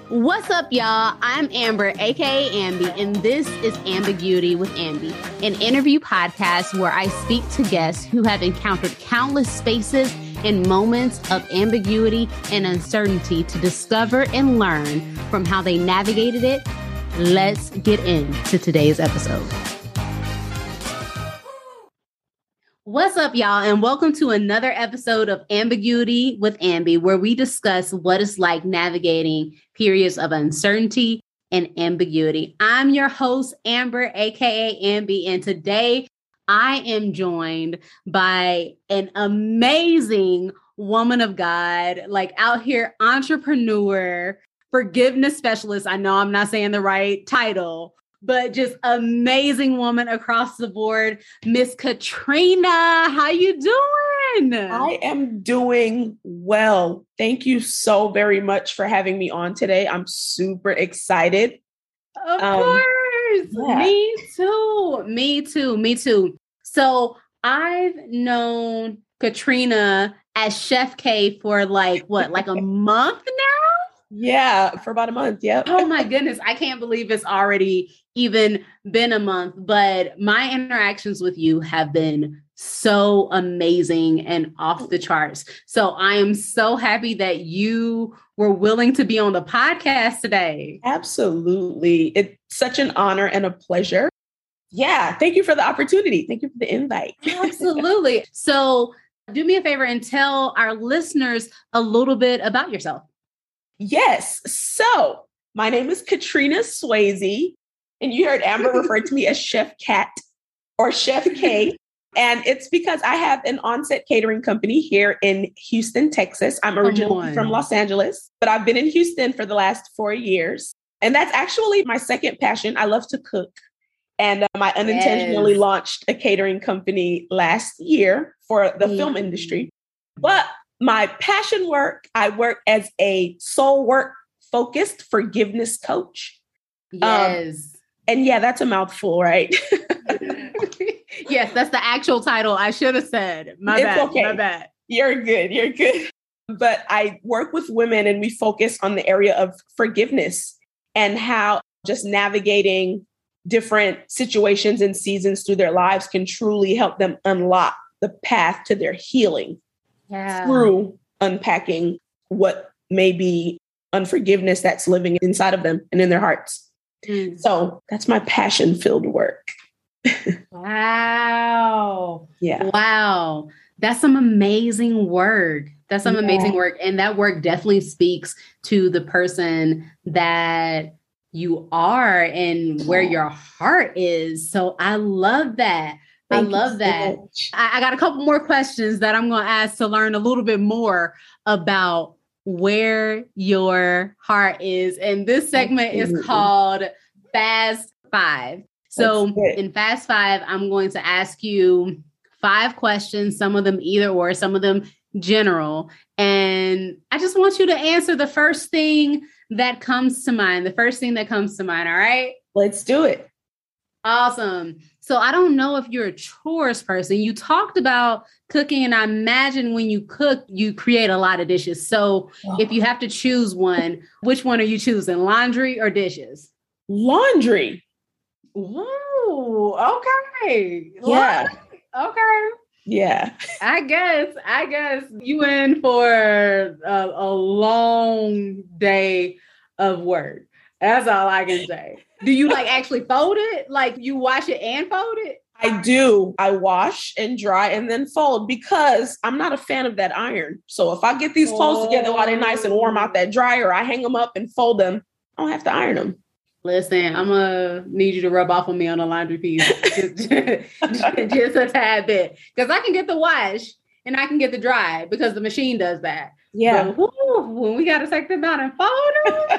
What's up, y'all? I'm Amber, aka Ambi, and this is Ambiguity with Ambi, an interview podcast where I speak to guests who have encountered countless spaces and moments of ambiguity and uncertainty to discover and learn from how they navigated it. Let's get into today's episode. What's up, y'all, and welcome to another episode of Ambiguity with Ambi, where we discuss what it's like navigating periods of uncertainty and ambiguity. I'm your host, Amber, aka Ambi, and today I am joined by an amazing woman of God, like out here, entrepreneur, forgiveness specialist. I know I'm not saying the right title, but just amazing woman across the board, Miss Katrina. How you doing? I am doing well. Thank you so very much for having me on today. I'm super excited. Of course. Yeah. Me too. So I've known Katrina as Chef K for like a month now? Yeah, for about a month. Yep. Oh my goodness. I can't believe it's already even been a month, but my interactions with you have been so amazing and off the charts. So I am so happy that you were willing to be on the podcast today. Absolutely. It's such an honor and a pleasure. Yeah. Thank you for the opportunity. Thank you for the invite. Absolutely. So do me a favor and tell our listeners a little bit about yourself. Yes. So my name is Katrina Swayze, and you heard Amber refer to me as Chef Cat or Chef K. And it's because I have an on-set catering company here in Houston, Texas. I'm originally from Los Angeles, but I've been in Houston for the last 4 years. And that's actually my second passion. I love to cook. And I unintentionally launched a catering company last year for the film industry. But my passion work, I work as a soul work focused forgiveness coach. Yes. And yeah, that's a mouthful, right? Yes, that's the actual title. I should have said. My bad. You're good. But I work with women and we focus on the area of forgiveness and how just navigating different situations and seasons through their lives can truly help them unlock the path to their healing. Yeah. Through unpacking what may be unforgiveness that's living inside of them and in their hearts. So that's my passion-filled work. Wow. Yeah. Wow. That's some amazing work. Amazing work. And that work definitely speaks to the person that you are and where your heart is. So I love that. I love that. I got a couple more questions that I'm going to ask to learn a little bit more about where your heart is. And this segment is called Fast Five. So in Fast Five, I'm going to ask you 5 questions, some of them either or, some of them general. And I just want you to answer the first thing that comes to mind. All right? Let's do it. Awesome. So I don't know if you're a chores person. You talked about cooking, and I imagine when you cook, you create a lot of dishes. So if you have to choose one, which one are you choosing? Laundry or dishes? Laundry. Ooh, okay. Yeah. Okay. Yeah. I guess you in for a long day of work. That's all I can say. Do you actually fold it? Like you wash it and fold it? I do. I wash and dry and then fold because I'm not a fan of that iron. So if I get these clothes together while they're nice and warm out that dryer, I hang them up and fold them. I don't have to iron them. Listen, I'm going to need you to rub off on me on the laundry piece. just a tad bit. Because I can get the wash and I can get the dry because the machine does that. Yeah. But, when we got to take them out and fold them,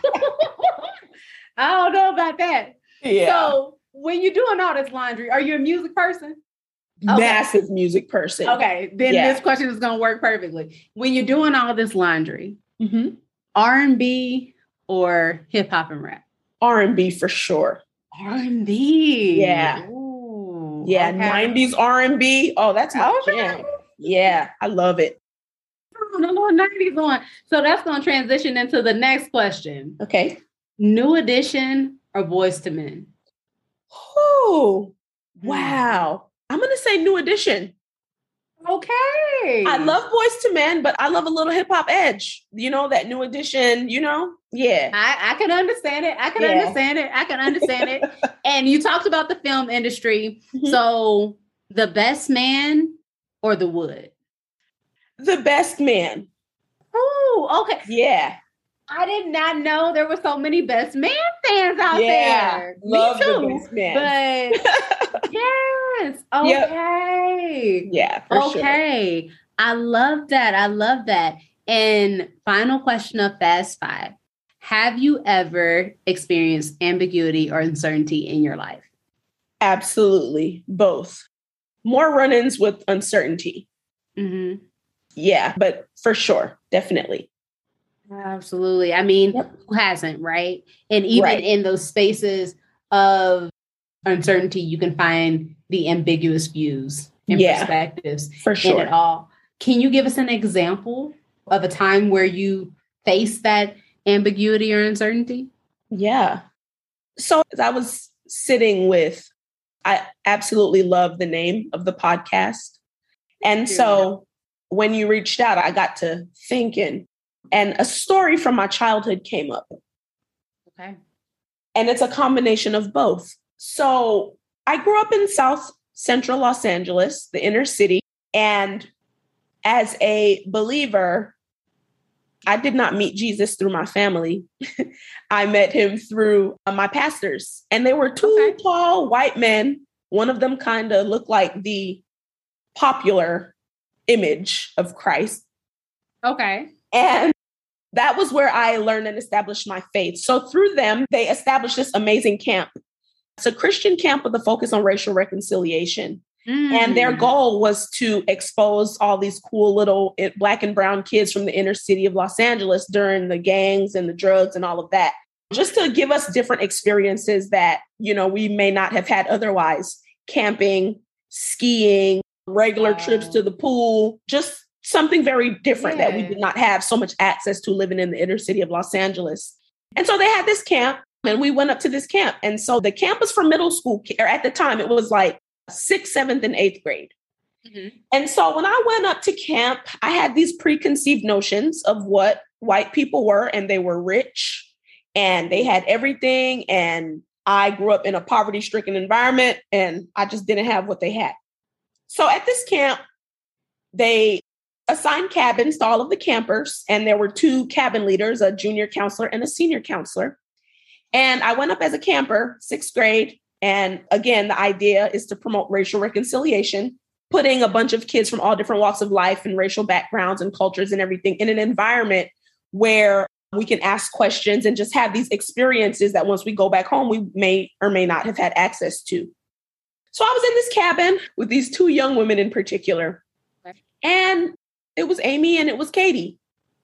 I don't know about that. Yeah. So when you're doing all this laundry, are you a music person? Massive music person. Okay. Then this question is going to work perfectly. When you're doing all this laundry, R&B or hip hop and rap? R&B for sure. R&B. Yeah. Ooh, yeah. Okay. 90s R&B. Oh, that's my jam. Yeah. I love it. I don't know little 90s on. So that's going to transition into the next question. Okay. New Edition or Boyz II Men? Oh, wow. I'm going to say New Edition. Okay. I love Boyz II Men, but I love a little hip hop edge. You know, that New Edition, you know? Yeah. I can understand it. I can understand it. And you talked about the film industry. Mm-hmm. So The Best Man or The Wood? The Best Man. Oh, okay. Yeah. I did not know there were so many Best Man fans out there. Love Me too, The Best Man. But yes. Okay. Yep. Yeah, for sure. I love that. And final question of Fast Five. Have you ever experienced ambiguity or uncertainty in your life? Absolutely. Both. More run-ins with uncertainty. Mm-hmm. Yeah, but for sure. Definitely. Absolutely. I mean, who hasn't, right? And even in those spaces of uncertainty, you can find the ambiguous views and perspectives for sure. in it all. Can you give us an example of a time where you faced that ambiguity or uncertainty? Yeah. So as I was sitting with, I absolutely love the name of the podcast. And so when you reached out, I got to thinking, and a story from my childhood came up. Okay. And it's a combination of both. So I grew up in South Central Los Angeles, the inner city. And as a believer, I did not meet Jesus through my family. I met him through my pastors. And they were two tall white men. One of them kind of looked like the popular image of Christ. Okay. And that was where I learned and established my faith. So through them, they established this amazing camp. It's a Christian camp with a focus on racial reconciliation. And their goal was to expose all these cool little Black and brown kids from the inner city of Los Angeles during the gangs and the drugs and all of that, just to give us different experiences that, you know, we may not have had otherwise. Camping, skiing, regular trips to the pool, just something very different that we did not have so much access to living in the inner city of Los Angeles. And so they had this camp and we went up to this camp. And so the camp was for middle school, or at the time it was like 6th, 7th, and 8th grade. Mm-hmm. And so when I went up to camp, I had these preconceived notions of what white people were, and they were rich and they had everything. And I grew up in a poverty-stricken environment and I just didn't have what they had. So at this camp, they assigned cabins to all of the campers, and there were 2 cabin leaders, a junior counselor and a senior counselor. And I went up as a camper, 6th grade. And again, the idea is to promote racial reconciliation, putting a bunch of kids from all different walks of life and racial backgrounds and cultures and everything in an environment where we can ask questions and just have these experiences that once we go back home, we may or may not have had access to. So I was in this cabin with these 2 young women in particular. And it was Amy and it was Katie.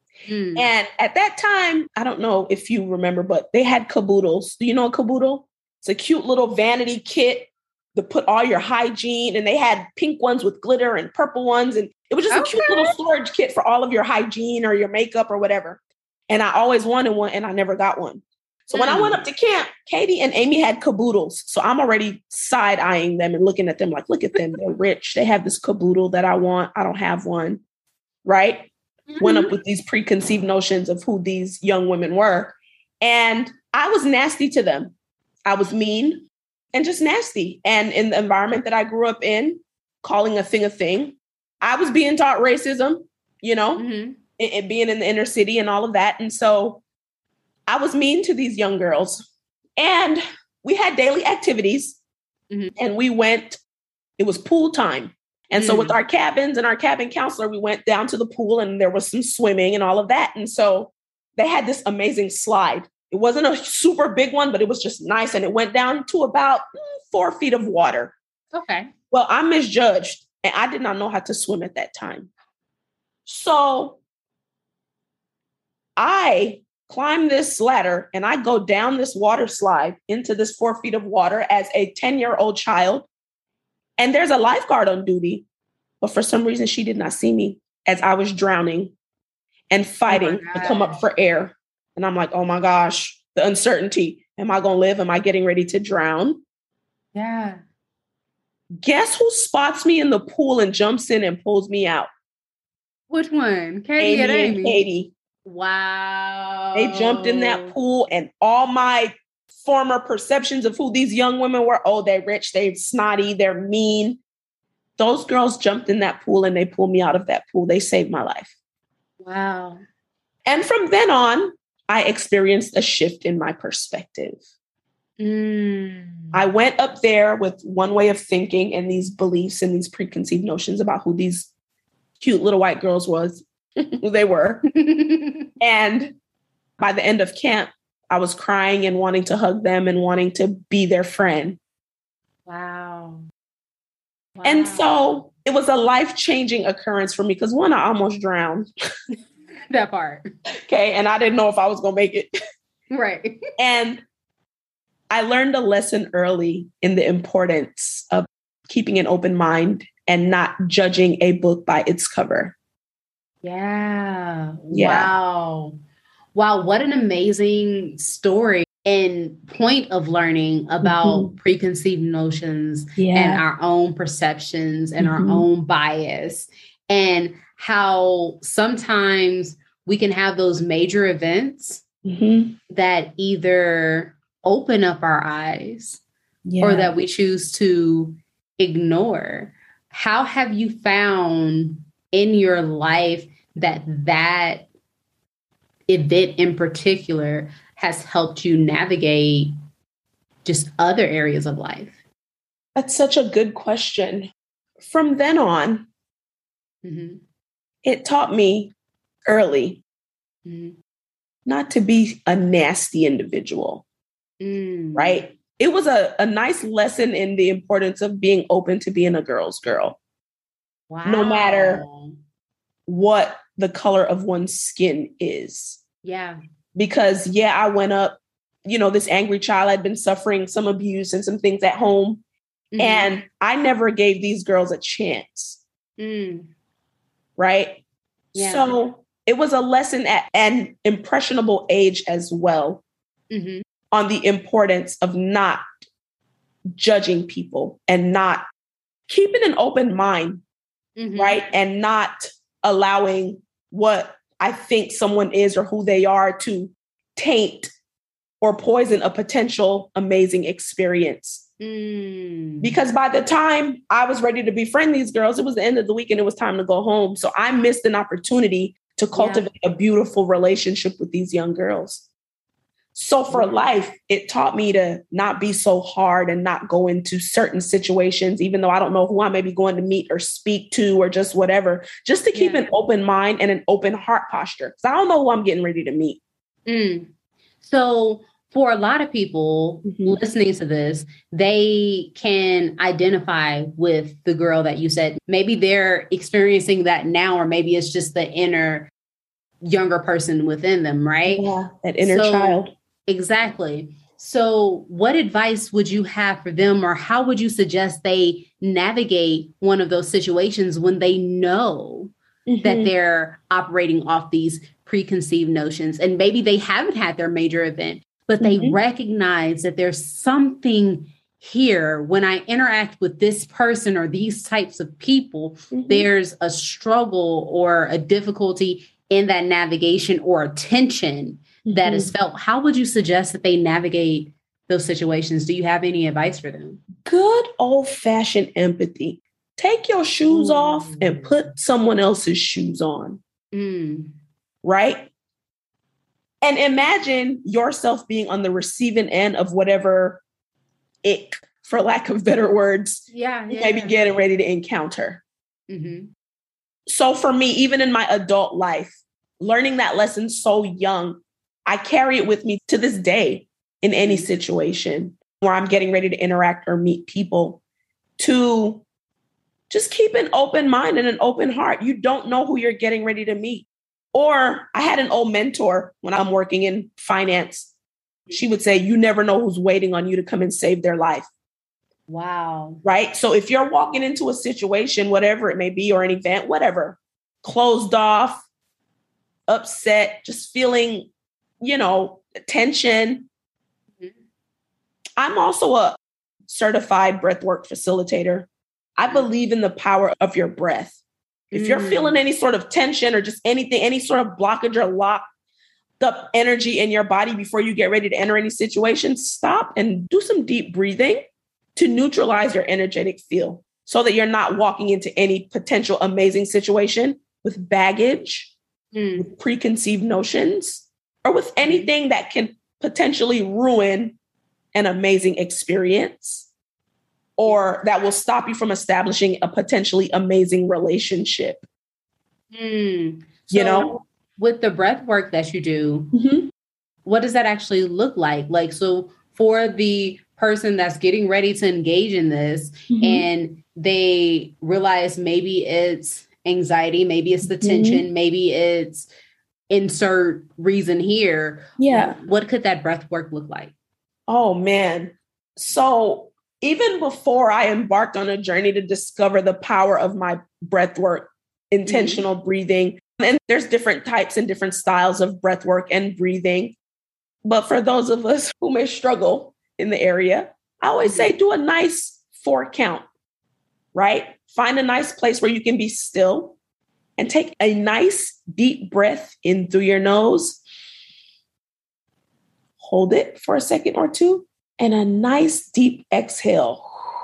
And at that time, I don't know if you remember, but they had caboodles. Do you know a caboodle? It's a cute little vanity kit to put all your hygiene. And they had pink ones with glitter and purple ones. And it was just a cute little storage kit for all of your hygiene or your makeup or whatever. And I always wanted one and I never got one. So when I went up to camp, Katie and Amy had caboodles. So I'm already side-eyeing them and looking at them like, look at them. They're rich. They have this caboodle that I want. I don't have one. Right? Mm-hmm. Went up with these preconceived notions of who these young women were. And I was nasty to them. I was mean and just nasty. And in the environment that I grew up in, calling a thing, I was being taught racism, you know, it being in the inner city and all of that. And so I was mean to these young girls. And we had daily activities and we went, it was pool time. And so with our cabins and our cabin counselor, we went down to the pool and there was some swimming and all of that. And so they had this amazing slide. It wasn't a super big one, but it was just nice. And it went down to about 4 feet of water. Okay. Well, I misjudged and I did not know how to swim at that time. So I climb this ladder and I go down this water slide into this 4 feet of water as a 10-year-old child. And there's a lifeguard on duty, but for some reason she did not see me as I was drowning. and fighting to come up gosh. for air. And I'm like, oh my gosh, the uncertainty. Am I going to live? Am I getting ready to drown? Yeah. Guess who spots me in the pool and jumps in and pulls me out? Which one? Katie and Amy and Amy. Katie. Wow. They jumped in that pool, and all my former perceptions of who these young women were, oh, they're rich, they're snotty, they're mean. Those girls jumped in that pool and they pulled me out of that pool. They saved my life. Wow. And from then on, I experienced a shift in my perspective. I went up there with one way of thinking and these beliefs and these preconceived notions about who these cute little white girls was, who they were. And by the end of camp, I was crying and wanting to hug them and wanting to be their friend. Wow. And so it was a life-changing occurrence for me because one, I almost drowned. That part. Okay. And I didn't know if I was going to make it. Right. And I learned a lesson early in the importance of keeping an open mind and not judging a book by its cover. Yeah. Yeah. Wow. Wow. What an amazing story and point of learning about preconceived notions and our own perceptions and our own bias, and how sometimes we can have those major events that either open up our eyes or that we choose to ignore. How have you found in your life that event in particular has helped you navigate just other areas of life? That's such a good question. From then on, it taught me early not to be a nasty individual, right? It was a nice lesson in the importance of being open to being a girl's girl. Wow. No matter what the color of one's skin is. Yeah. Because, I went up, this angry child had been suffering some abuse and some things at home. And I never gave these girls a chance. Right? Yeah. So it was a lesson at an impressionable age as well on the importance of not judging people and not keeping an open mind, right? And not allowing what I think someone is or who they are to taint or poison a potential amazing experience. Because by the time I was ready to befriend these girls, it was the end of the week and it was time to go home. So I missed an opportunity to cultivate a beautiful relationship with these young girls. So for life, it taught me to not be so hard and not go into certain situations, even though I don't know who I may be going to meet or speak to or just whatever, just to keep an open mind and an open heart posture. Because I don't know who I'm getting ready to meet. So for a lot of people listening to this, they can identify with the girl that you said. Maybe they're experiencing that now, or maybe it's just the inner younger person within them, right? Yeah, that inner child. Exactly. So what advice would you have for them, or how would you suggest they navigate one of those situations when they know that they're operating off these preconceived notions, and maybe they haven't had their major event, but they recognize that there's something here when I interact with this person or these types of people, there's a struggle or a difficulty in that navigation or a tension that is felt. How would you suggest that they navigate those situations? Do you have any advice for them? Good old-fashioned empathy. Take your shoes off and put someone else's shoes on. Right? And imagine yourself being on the receiving end of whatever ick, for lack of better words, you may be getting ready to encounter. So for me, even in my adult life, learning that lesson so young, I carry it with me to this day in any situation where I'm getting ready to interact or meet people, to just keep an open mind and an open heart. You don't know who you're getting ready to meet. Or I had an old mentor when I'm working in finance. She would say, you never know who's waiting on you to come and save their life. Wow. Right? So if you're walking into a situation, whatever it may be, or an event, whatever, closed off, upset, just feeling, tension. Mm-hmm. I'm also a certified breathwork facilitator. I believe in the power of your breath. If you're feeling any sort of tension or just anything, any sort of blockage or locked up energy in your body before you get ready to enter any situation, stop and do some deep breathing to neutralize your energetic field so that you're not walking into any potential amazing situation with baggage, with preconceived notions, or with anything that can potentially ruin an amazing experience or that will stop you from establishing a potentially amazing relationship. With the breath work that you do, what does that actually look like? Like, so for the person that's getting ready to engage in this and they realize maybe it's anxiety, maybe it's the tension, maybe it's insert reason here. Yeah. What could that breath work look like? Oh, man. So even before I embarked on a journey to discover the power of my breath work, intentional breathing, and there's different types and different styles of breath work and breathing. But for those of us who may struggle in the area, I always say do a nice 4 count, right? Find a nice place where you can be still and take a nice deep breath in through your nose. Hold it for a second or two and a nice deep exhale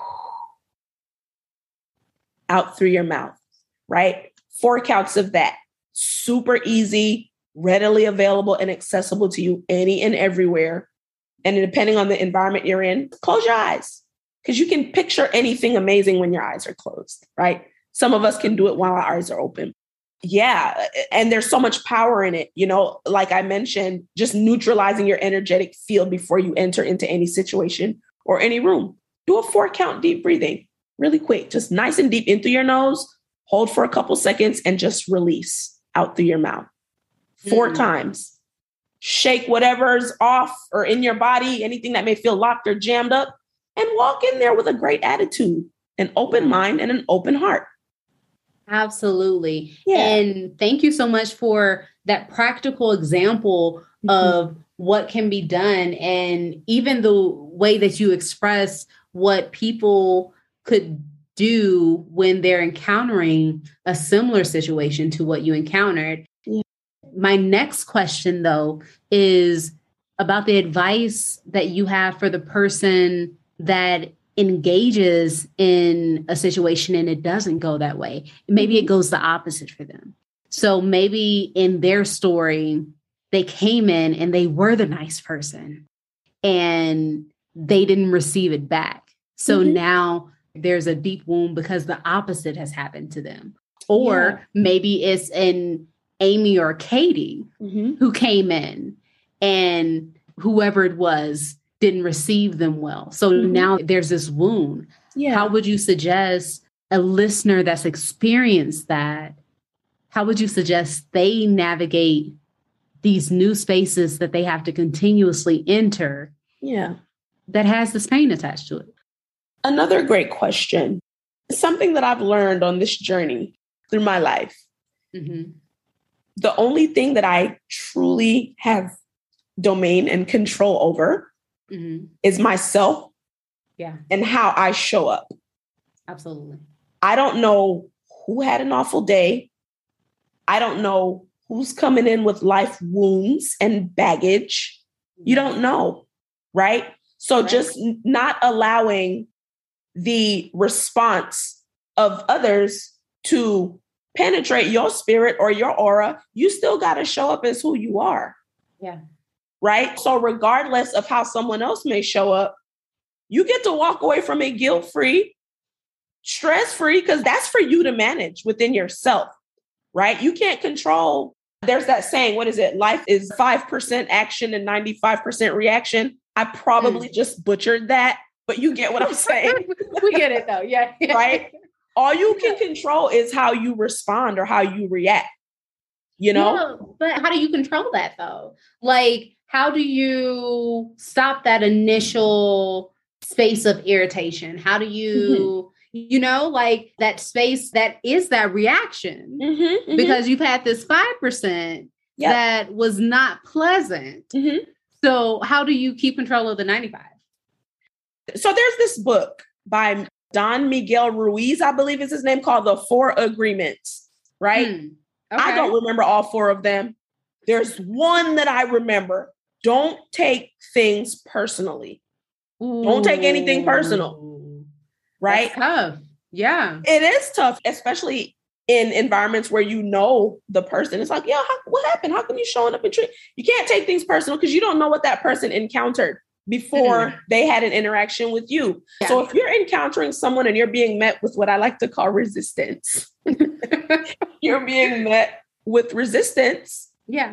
out through your mouth, right? 4 counts of that. Super easy, readily available and accessible to you any and everywhere. And depending on the environment you're in, close your eyes because you can picture anything amazing when your eyes are closed, right? Some of us can do it while our eyes are open. Yeah. And there's so much power in it. Like I mentioned, just neutralizing your energetic field before you enter into any situation or any room. Do a 4 count deep breathing really quick, just nice and deep in through your nose, hold for a couple seconds and just release out through your mouth 4 times. Shake whatever's off or in your body, anything that may feel locked or jammed up, and walk in there with a great attitude, an open mind and an open heart. Absolutely. Yeah. And thank you so much for that practical example of what can be done. And even the way that you express what people could do when they're encountering a similar situation to what you encountered. Yeah. My next question, though, is about the advice that you have for the person that engages in a situation and it doesn't go that way. Maybe it goes the opposite for them. So maybe in their story, they came in and they were the nice person and they didn't receive it back. So now there's a deep wound because the opposite has happened to them. Or maybe it's an Amy or Katie who came in and whoever it was didn't receive them well. So now there's this wound. Yeah. How would you suggest a listener that's experienced that, how would you suggest they navigate these new spaces that they have to continuously enter that has this pain attached to it? Another great question. Something that I've learned on this journey through my life. The only thing that I truly have domain and control over is myself and how I show up. Absolutely. I don't know who had an awful day. I don't know who's coming in with life wounds and baggage. You don't know, right? So just not allowing the response of others to penetrate your spirit or your aura, you still got to show up as who you are. Yeah. Right? So regardless of how someone else may show up, you get to walk away from it guilt-free, stress-free, because that's for you to manage within yourself, right? You can't control. There's that saying, what is it? Life is 5% action and 95% reaction. I probably just butchered that, but you get what I'm saying. We get it though. Yeah. Right? All you can control is how you respond or how you react, Yeah, but how do you control that though? Like, how do you stop that initial space of irritation? How do you, like that space that is that reaction? Because you've had this 5% that was not pleasant. Mm-hmm. So how do you keep control of the 95? So there's this book by Don Miguel Ruiz, I believe is his name, called The 4 Agreements, right? Okay. I don't remember all 4 of them. There's one that I remember. Don't take things personally. Ooh. Don't take anything personal, right? That's tough. Yeah. It is tough, especially in environments where you know the person. It's like, yeah, what happened? How come you showing up and treat? You can't take things personal because you don't know what that person encountered before they had an interaction with you. Yeah. So if you're encountering someone and you're being met with what I like to call resistance, you're being met with resistance. Yeah.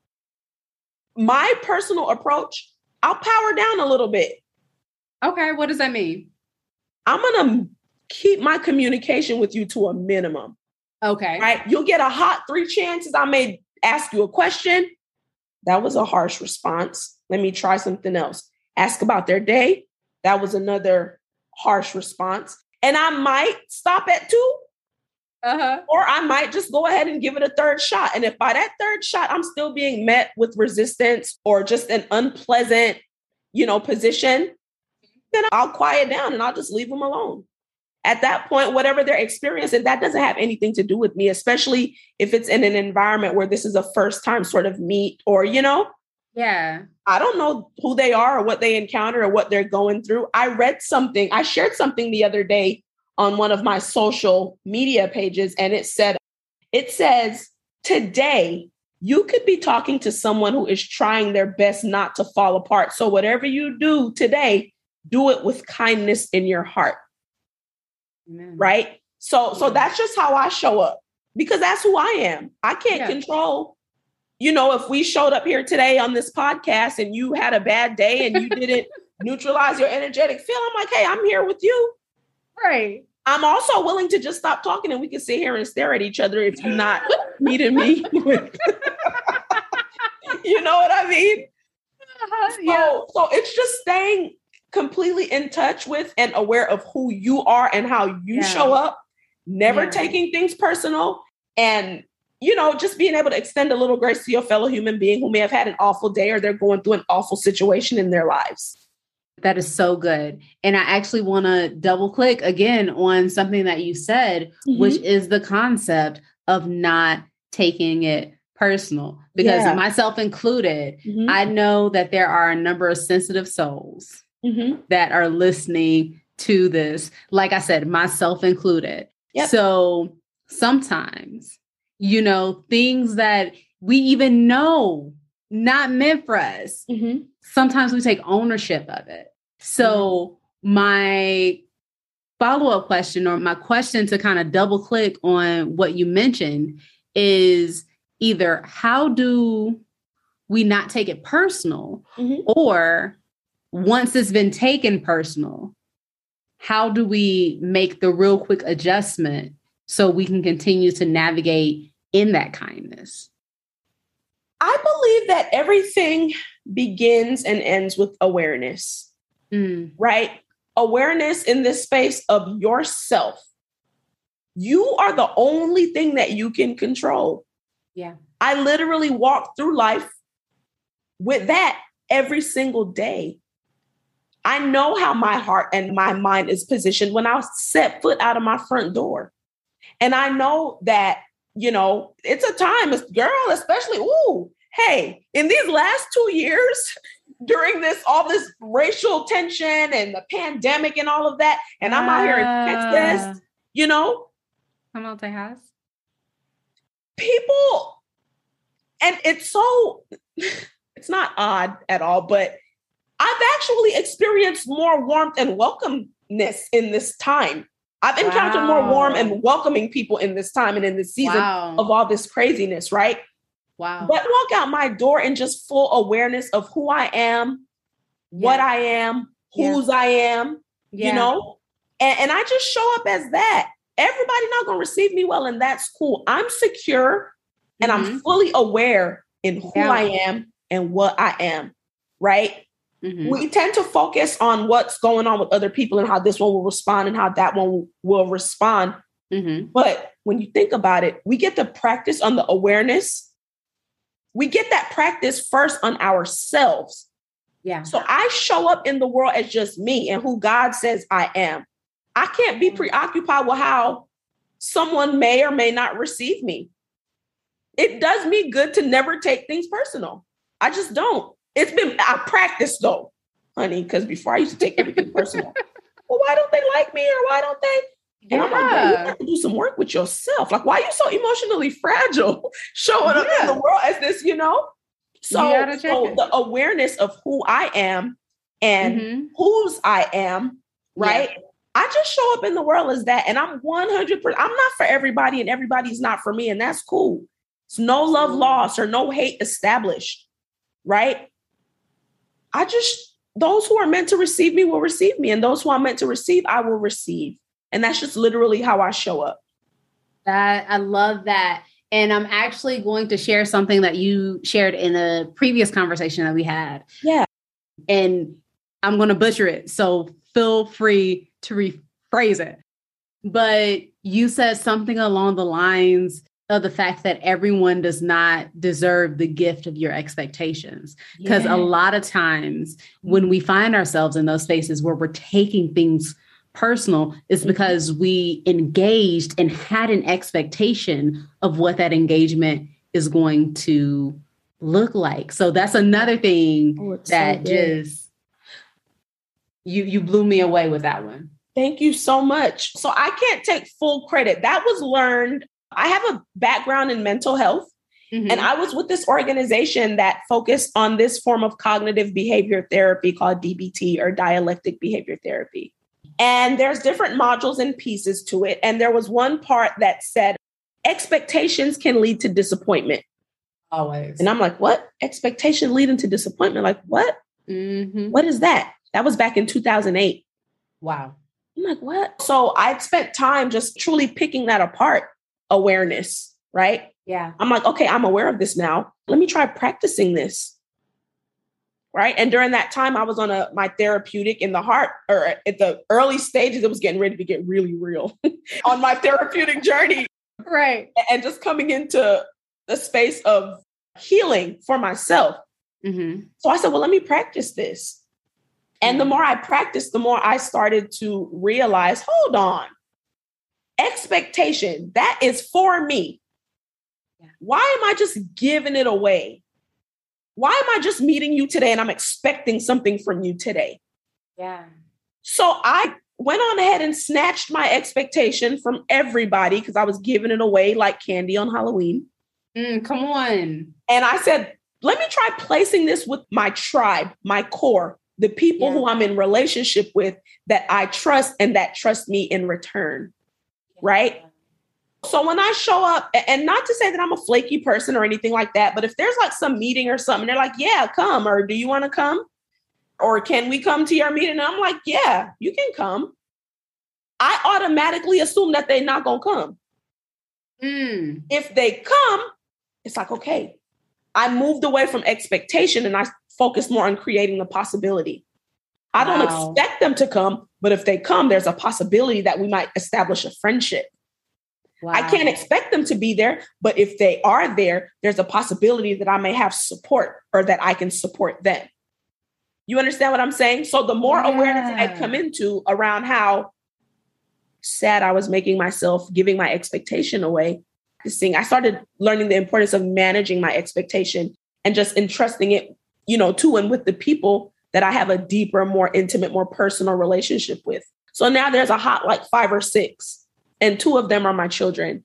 My personal approach, I'll power down a little bit. Okay. What does that mean? I'm going to keep my communication with you to a minimum. Okay. Right. You'll get a hot 3 chances. I may ask you a question. That was a harsh response. Let me try something else. Ask about their day. That was another harsh response. And I might stop at 2. Or I might just go ahead and give it a 3rd shot. And if by that 3rd shot, I'm still being met with resistance or just an unpleasant, position, then I'll quiet down and I'll just leave them alone. At that point, whatever they're experiencing, that doesn't have anything to do with me, especially if it's in an environment where this is a first time sort of meet or, Yeah. I don't know who they are or what they encounter or what they're going through. I shared something the other day on one of my social media pages, and it says, today, you could be talking to someone who is trying their best not to fall apart. So whatever you do today, do it with kindness in your heart. Amen. Right? So that's just how I show up because that's who I am. I can't control, if we showed up here today on this podcast and you had a bad day and you didn't neutralize your energetic feel, I'm like, hey, I'm here with you. Right. I'm also willing to just stop talking and we can sit here and stare at each other if you're not meeting me. You know what I mean? So it's just staying completely in touch with and aware of who you are and how you show up, never taking things personal and, just being able to extend a little grace to your fellow human being who may have had an awful day or they're going through an awful situation in their lives. That is so good. And I actually want to double click again on something that you said, which is the concept of not taking it personal, because myself included, I know that there are a number of sensitive souls that are listening to this. Like I said, myself included. Yep. So sometimes, things that we even know not meant for us, sometimes we take ownership of it. So my follow-up question or my question to kind of double click on what you mentioned is either how do we not take it personal or once it's been taken personal, how do we make the real quick adjustment so we can continue to navigate in that kindness? I believe that everything begins and ends with awareness, right? Awareness in this space of yourself. You are the only thing that you can control. Yeah. I literally walk through life with that every single day. I know how my heart and my mind is positioned when I set foot out of my front door. And I know that, it's a time, girl, especially, hey, in these last 2 years, during all this racial tension and the pandemic and all of that, and I'm out here in Texas, Come on, Texas. People, and it's not odd at all, but I've actually experienced more warmth and welcomeness in this time. I've encountered more warm and welcoming people in this time and in this season of all this craziness, right? Wow. But walk out my door in just full awareness of who I am, what I am, whose I am, and I just show up as that. Everybody not going to receive me well, and that's cool. I'm secure and I'm fully aware in who I am and what I am, right? We tend to focus on what's going on with other people and how this one will respond and how that one will respond. But when you think about it, we get to practice on the awareness we get that practice first on ourselves. Yeah. So I show up in the world as just me and who God says I am. I can't be preoccupied with how someone may or may not receive me. It does me good to never take things personal. I just don't. I practice though, honey, because before I used to take everything personal. Well, why don't they like me? Or why don't they? And I'm like, you have to do some work with yourself. Like, why are you so emotionally fragile showing up in the world as this, So the awareness of who I am and whose I am, right? Yeah. I just show up in the world as that. And I'm 100%, I'm not for everybody and everybody's not for me. And that's cool. It's no love lost or no hate established, right? Those who are meant to receive me will receive me. And those who are meant to receive, I will receive. And that's just literally how I show up. I love that. And I'm actually going to share something that you shared in a previous conversation that we had. Yeah. And I'm going to butcher it. So feel free to rephrase it. But you said something along the lines of the fact that everyone does not deserve the gift of your expectations. Because a lot of times when we find ourselves in those spaces where we're taking things personal, is because we engaged and had an expectation of what that engagement is going to look like. So that's another thing that just, you blew me away with that one. Thank you so much. So I can't take full credit. That was learned. I have a background in mental health, and I was with this organization that focused on this form of cognitive behavior therapy called DBT, or dialectic behavior therapy. And there's different modules and pieces to it. And there was one part that said, expectations can lead to disappointment. Always. And I'm like, what? Expectation leading to disappointment? Like, what? What is that? That was back in 2008. Wow. I'm like, what? So I spent time just truly picking that apart. Awareness, right? Yeah. I'm like, okay, I'm aware of this now. Let me try practicing this. Right. And during that time, I was on my therapeutic in the heart, or at the early stages, it was getting ready to get really real on my therapeutic journey. Right. And just coming into the space of healing for myself. So I said, well, let me practice this. And the more I practiced, the more I started to realize, hold on, expectation, that is for me. Why am I just giving it away? Why am I just meeting you today and I'm expecting something from you today? Yeah. So I went on ahead and snatched my expectation from everybody because I was giving it away like candy on Halloween. Come on. And I said, let me try placing this with my tribe, my core, the people who I'm in relationship with that I trust and that trust me in return. Right? So when I show up, and not to say that I'm a flaky person or anything like that, but if there's like some meeting or something, they're like, yeah, come, or do you want to come? Or can we come to your meeting? And I'm like, yeah, you can come. I automatically assume that they're not going to come. If they come, it's like, okay, I moved away from expectation and I focused more on creating the possibility. I don't expect them to come, but if they come, there's a possibility that we might establish a friendship. Wow. I can't expect them to be there, but if they are there, there's a possibility that I may have support or that I can support them. You understand what I'm saying? So the more awareness I come into around how sad I was making myself, giving my expectation away, I started learning the importance of managing my expectation and just entrusting it, to and with the people that I have a deeper, more intimate, more personal relationship with. So now there's a hot like 5 or 6. And 2 of them are my children.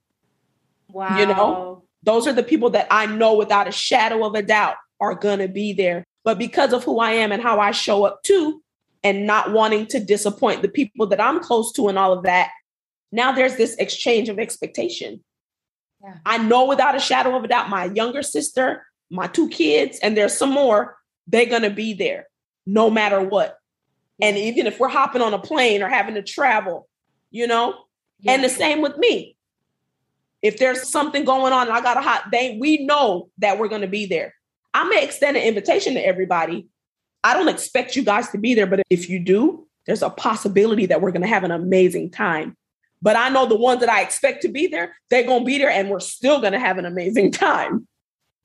Wow. Those are the people that I know without a shadow of a doubt are going to be there. But because of who I am and how I show up too, and not wanting to disappoint the people that I'm close to and all of that, now there's this exchange of expectation. Yeah. I know without a shadow of a doubt, my younger sister, my 2 kids, and there's some more, they're going to be there no matter what. Yeah. And even if we're hopping on a plane or having to travel, Yeah. And the same with me. If there's something going on and I got a hot day, we know that we're going to be there. I may extend an invitation to everybody. I don't expect you guys to be there, but if you do, there's a possibility that we're going to have an amazing time. But I know the ones that I expect to be there, they're going to be there and we're still going to have an amazing time.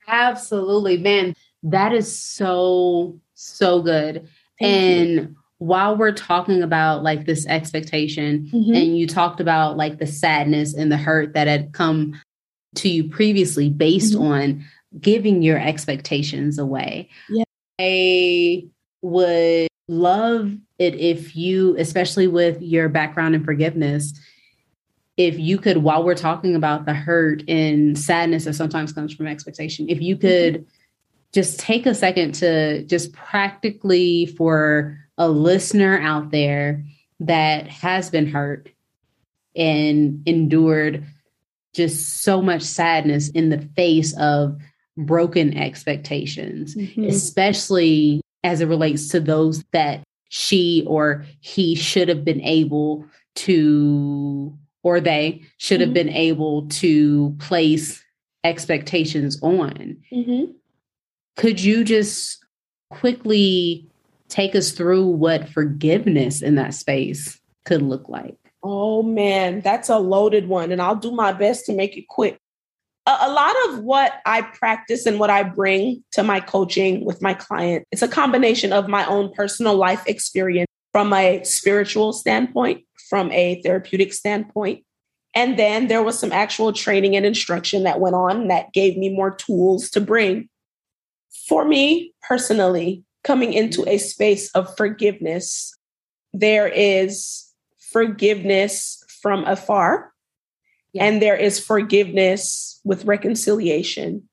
Absolutely, man. That is so, so good. Thank you. While we're talking about like this expectation, and you talked about like the sadness and the hurt that had come to you previously based on giving your expectations away. Yeah. I would love it if you, especially with your background in forgiveness, if you could, while we're talking about the hurt and sadness that sometimes comes from expectation, if you could just take a second to just practically, for a listener out there that has been hurt and endured just so much sadness in the face of broken expectations, especially as it relates to those that she or he should have been able to, or they should have been able to place expectations on. Could you just quickly take us through what forgiveness in that space could look like? Oh, man, that's a loaded one. And I'll do my best to make it quick. A lot of what I practice and what I bring to my coaching with my client, it's a combination of my own personal life experience from a spiritual standpoint, from a therapeutic standpoint. And then there was some actual training and instruction that went on that gave me more tools to bring. For me personally, coming into a space of forgiveness, there is forgiveness from afar, and there is forgiveness with reconciliation.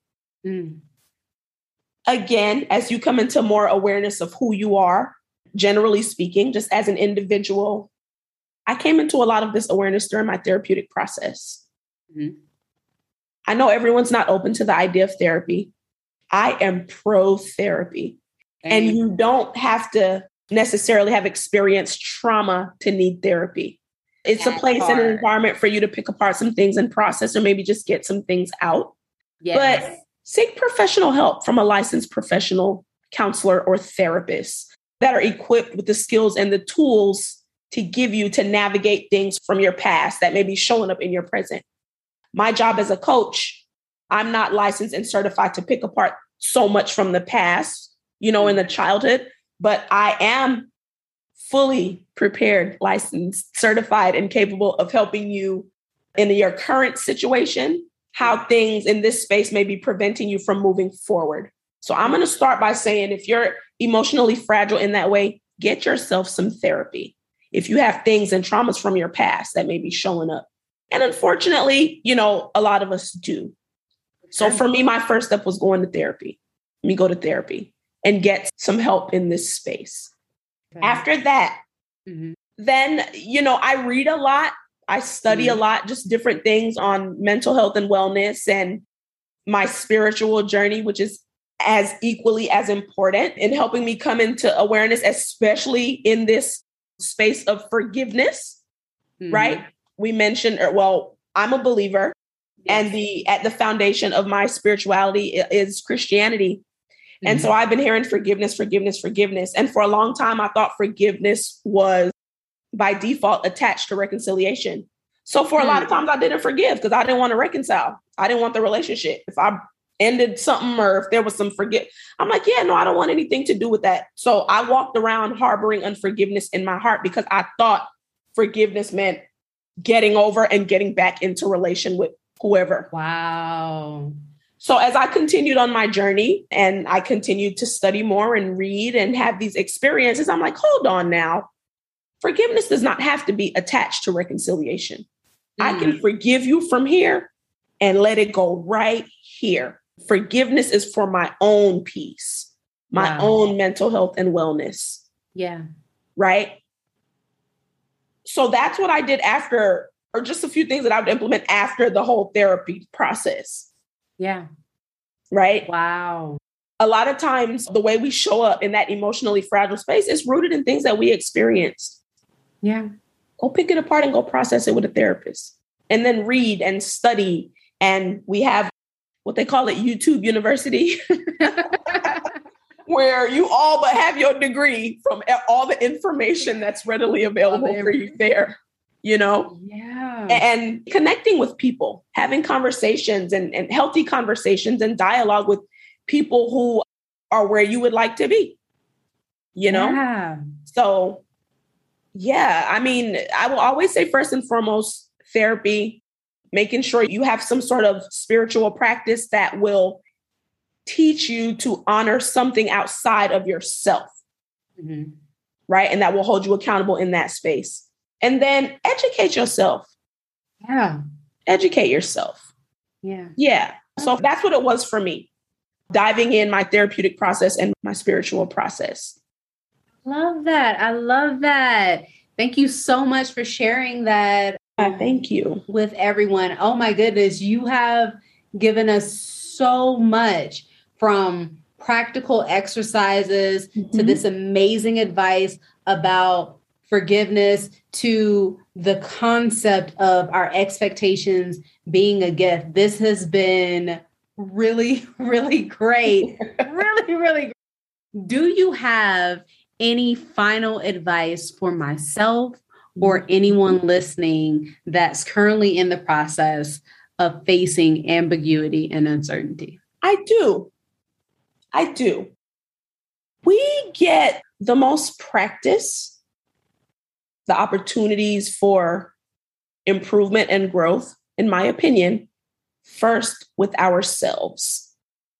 Again, as you come into more awareness of who you are, generally speaking, just as an individual, I came into a lot of this awareness during my therapeutic process. I know everyone's not open to the idea of therapy. I am pro therapy. And you don't have to necessarily have experienced trauma to need therapy. It's a place and an environment for you to pick apart some things and process, or maybe just get some things out. But seek professional help from a licensed professional counselor or therapist that are equipped with the skills and the tools to give you to navigate things from your past that may be showing up in your present. My job as a coach, I'm not licensed and certified to pick apart so much from the past, in the childhood, but I am fully prepared, licensed, certified, and capable of helping you in your current situation, how things in this space may be preventing you from moving forward. So I'm going to start by saying, if you're emotionally fragile in that way, get yourself some therapy. If you have things and traumas from your past that may be showing up. And unfortunately, a lot of us do. So for me, my first step was going to therapy. Let me go to therapy and get some help in this space. After that, then, I read a lot. I study a lot, just different things on mental health and wellness and my spiritual journey, which is as equally as important in helping me come into awareness, especially in this space of forgiveness, right? We mentioned, I'm a believer, and at the foundation of my spirituality is Christianity. And so I've been hearing forgiveness. And for a long time, I thought forgiveness was by default attached to reconciliation. So for a lot of times I didn't forgive because I didn't want to reconcile. I didn't want the relationship. If I ended something or if there was some I'm like, no, I don't want anything to do with that. So I walked around harboring unforgiveness in my heart because I thought forgiveness meant getting over and getting back into relation with whoever. Wow. So as I continued on my journey and I continued to study more and read and have these experiences, I'm like, hold on now. Forgiveness does not have to be attached to reconciliation. I can forgive you from here and let it go right here. Forgiveness is for my own peace, my own mental health and wellness. Yeah. Right. So that's what I did after, or just a few things that I would implement after the whole therapy process. Yeah. Right. Wow. A lot of times the way we show up in that emotionally fragile space is rooted in things that we experienced. Yeah. Go pick it apart and go process it with a therapist, and then read and study. And we have what they call it YouTube University, where you all but have your degree from all the information that's readily available for you there, Yeah. and connecting with people, having conversations and healthy conversations and dialogue with people who are where you would like to be, you know? Yeah. So, yeah, I mean, I will always say first and foremost, therapy, making sure you have some sort of spiritual practice that will teach you to honor something outside of yourself, right? And that will hold you accountable in that space. And then educate yourself. Yeah. Educate yourself. Yeah. Yeah. So that's what it was for me, diving in my therapeutic process and my spiritual process. Love that. I love that. Thank you so much for sharing that. Thank you. With everyone. Oh my goodness. You have given us so much, from practical exercises to this amazing advice about forgiveness, to the concept of our expectations being a gift. This has been really, really great. Really, really great. Do you have any final advice for myself or anyone listening that's currently in the process of facing ambiguity and uncertainty? I do. We get the most practice, the opportunities for improvement and growth, in my opinion, first with ourselves.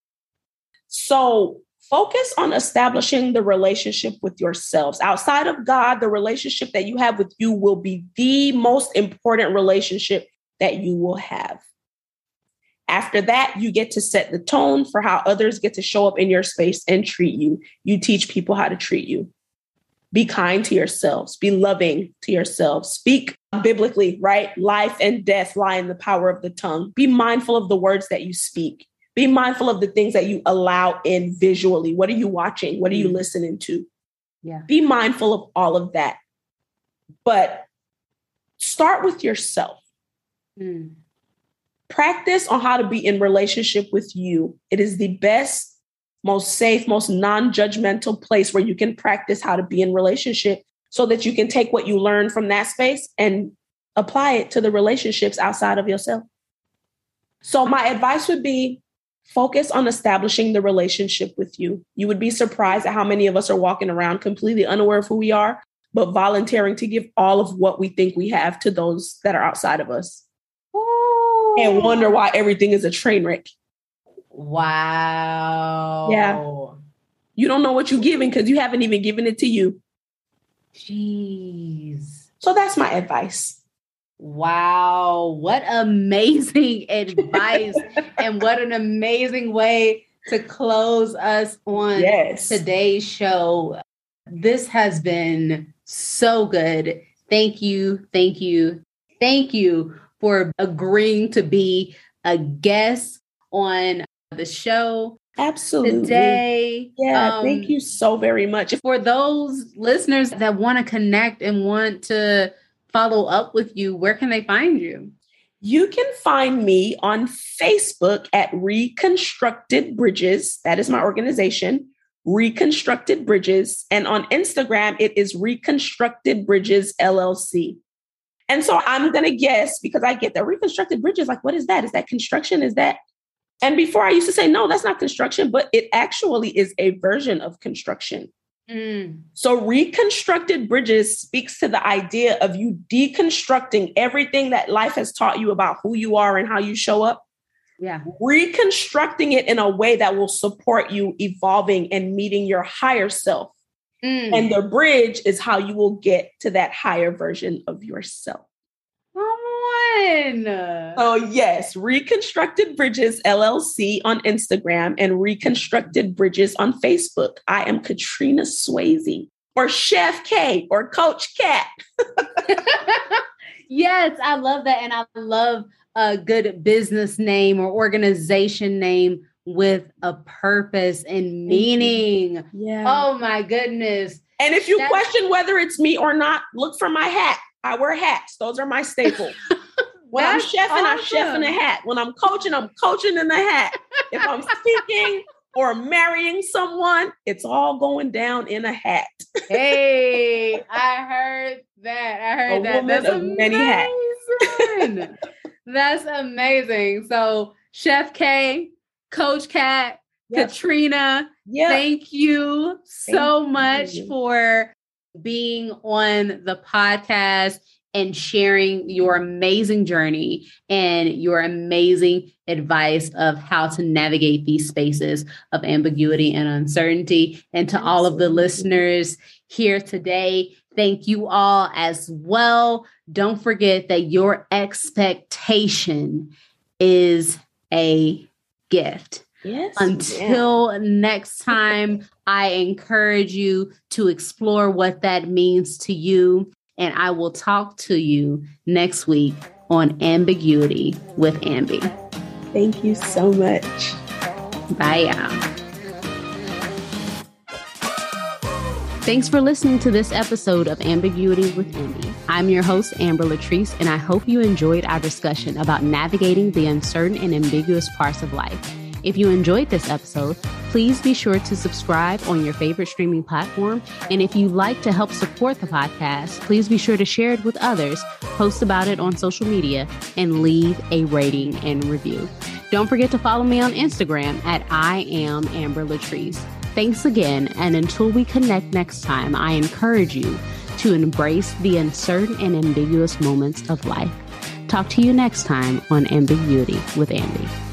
So focus on establishing the relationship with yourselves. Outside of God, the relationship that you have with you will be the most important relationship that you will have. After that, you get to set the tone for how others get to show up in your space and treat you. You teach people how to treat you. Be kind to yourselves. Be loving to yourselves. Speak biblically, right? Life and death lie in the power of the tongue. Be mindful of the words that you speak. Be mindful of the things that you allow in visually. What are you watching? What are you listening to? Yeah. Be mindful of all of that. But start with yourself. Practice on how to be in relationship with you. It is the best, most safe, most non-judgmental place where you can practice how to be in relationship, so that you can take what you learn from that space and apply it to the relationships outside of yourself. So my advice would be, focus on establishing the relationship with you. You would be surprised at how many of us are walking around completely unaware of who we are, but volunteering to give all of what we think we have to those that are outside of us. Ooh. And wonder why everything is a train wreck. Wow. Yeah. You don't know what you're giving because you haven't even given it to you. Jeez. So that's my advice. Wow. What amazing advice. And what an amazing way to close us on today's show. This has been so good. Thank you. Thank you. Thank you for agreeing to be a guest on the show. Absolutely. Today. Yeah, thank you so very much. For those listeners that want to connect and want to follow up with you, where can they find you? You can find me on Facebook at Reconstructed Bridges. That is my organization, Reconstructed Bridges. And on Instagram, it is Reconstructed Bridges LLC. And so I'm going to guess, because I get that Reconstructed Bridges, like, what is that? Is that construction? Is that? And before I used to say, no, that's not construction, but it actually is a version of construction. So Reconstructed Bridges speaks to the idea of you deconstructing everything that life has taught you about who you are and how you show up. Yeah. Reconstructing it in a way that will support you evolving and meeting your higher self. And the bridge is how you will get to that higher version of yourself. Come on. Oh, yes. Reconstructed Bridges LLC on Instagram and Reconstructed Bridges on Facebook. I am Katrina Swayze, or Chef K, or Coach Cat. Yes, I love that. And I love a good business name or organization name with a purpose and meaning. Yeah. Oh my goodness. And if you question whether it's me or not, look for my hat. I wear hats. Those are my staples. When I'm chefing, awesome. I chef in a hat. When I'm coaching in a hat. If I'm speaking or marrying someone, it's all going down in a hat. Hey, I heard that. That's of many hats. Listen, that's amazing. So Chef K, Coach Kat, Katrina, thank you so much for being on the podcast and sharing your amazing journey and your amazing advice of how to navigate these spaces of ambiguity and uncertainty. And to all of the listeners here today, thank you all as well. Don't forget that your expectation is a gift. Yes. Until next time, I encourage you to explore what that means to you. And I will talk to you next week on Ambiguity with Ambi. Thank you so much. Bye, y'all. Thanks for listening to this episode of Ambiguity with Ambi. I'm your host, Amber Latrice, and I hope you enjoyed our discussion about navigating the uncertain and ambiguous parts of life. If you enjoyed this episode, please be sure to subscribe on your favorite streaming platform. And if you'd like to help support the podcast, please be sure to share it with others, post about it on social media, and leave a rating and review. Don't forget to follow me on Instagram at I am Amber Latrice. Thanks again. And until we connect next time, I encourage you to embrace the uncertain and ambiguous moments of life. Talk to you next time on Ambiguity with Ambi.